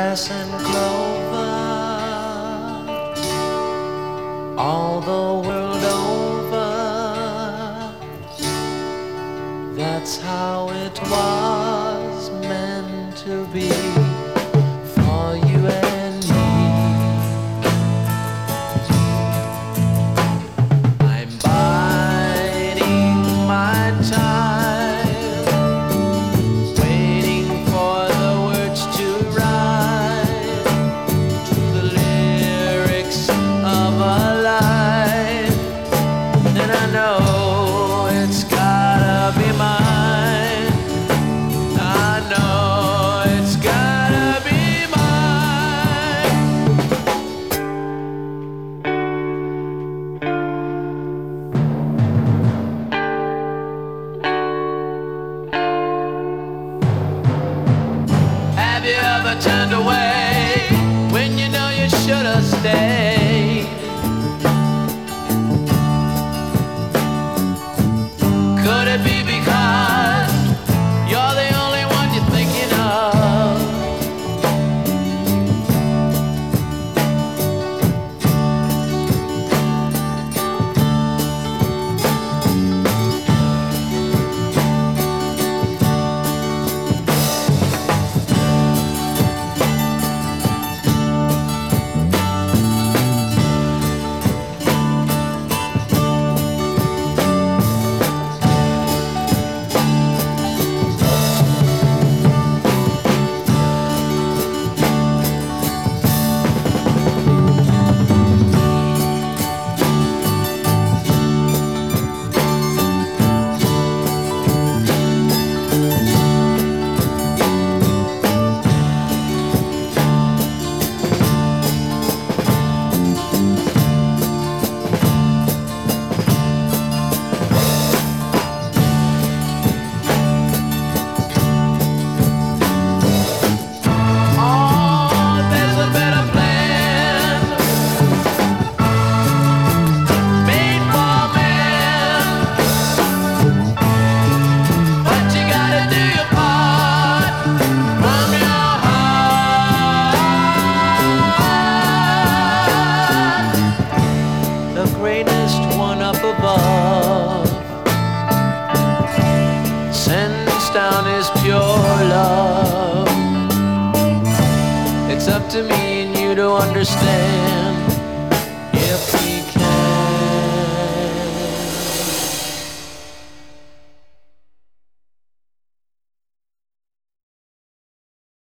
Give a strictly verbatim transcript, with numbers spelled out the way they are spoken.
grass and clover all the world over. That's how it was meant to be for you and me. I'm biding my time, waiting for the words to rhyme to the lyrics of a life. And I know it's gotta be mine. I know it's gotta be mine. Have you ever turned away when you know you should have stayed? Could it be because you're the only one you're thinking of? Sends down his pure love. It's up to me and you to understand.